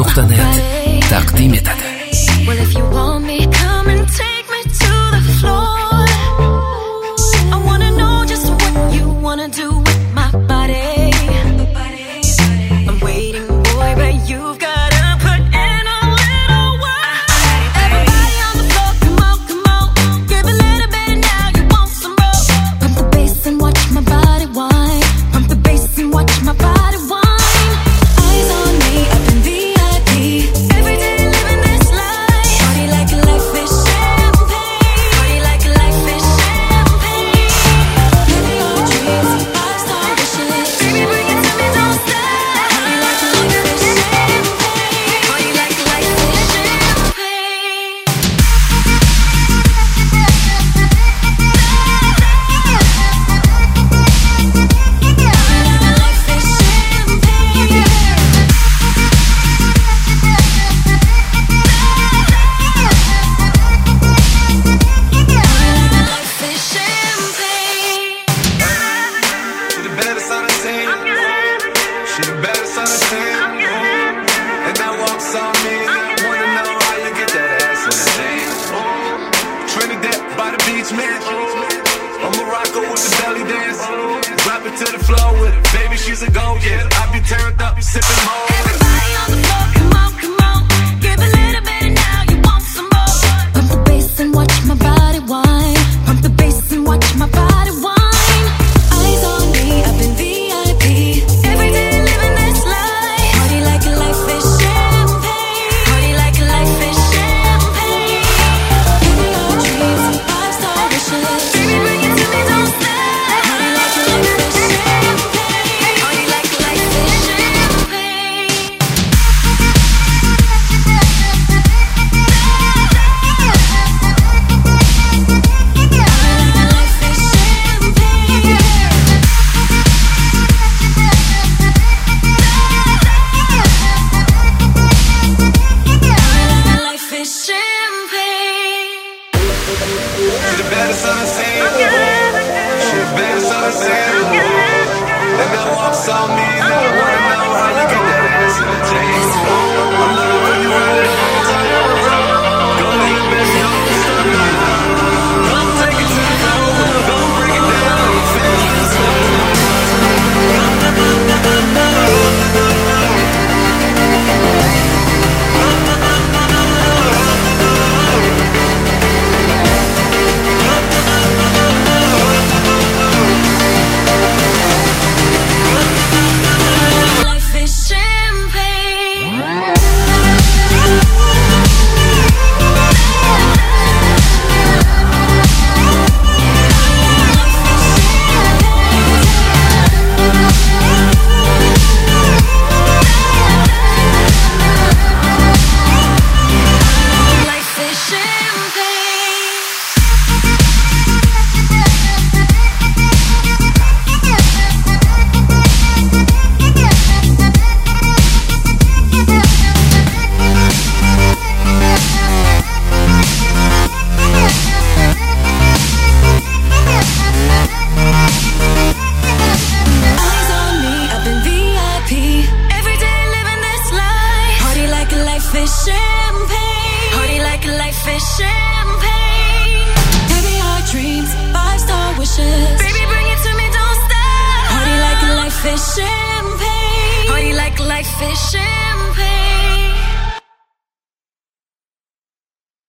Mouchtanet, תקדים את הדרך. Well, if you want me, come and take me to the floor. I wanna know just what you wanna do with my body. I'm waiting, boy, but you've gotta put in a little work. Everybody on the floor, come on, come on. Give a little bit and now you want some more. Pump the bass and watch my body whine. Pump the bass and watch my body whine. Eyes on me, up in VIP. Every day living this life. Party like life is champagne. Party like life is champagne. Living your dreams, five-star wishes. Baby, bring it to me, don't stop. Party like life is champagne. Party like life is champagne. Life is champagne. Life is champagne. She the baddest on the team. She the baddest on the team. And that walks on me. I wanna know how you get that ass in the thing. Trinidad by the beach, man. I'm Morocco with the belly dance. Drop it to the floor with it. Baby, she's a go-getter. I be turned up, sipping more. Everybody on the floor, come on, come on. Give a little bit and now you want some more. Pump the bass and watch my body whine. Pump the bass and watch my body whine. Eyes on me, up in VIP. Every day living this life. Party like life is champagne. Party like life is champagne. Living your dreams, five-star wishes. Baby, bring it to me, don't stop. Party like life is champagne. Party like life is champagne. Life is champagne. Life is champagne. She the baddest on the scene. She the baddest on the scene. And that walks on me. I wanna know how you get that ass in the chain. I love it when you ride it all the time. Go ahead, baby, don't stop now. Come take it to the floor. Don't break it down. Feel this Life is champagne. Life is champagne. Eyes on me, up in VIP. Every day living this life. Party like life is champagne. Party like life is champagne. Heavy heart dreams, five-star wishes. Baby, bring it to me, don't stop. Party like life is champagne. Party like life is champagne.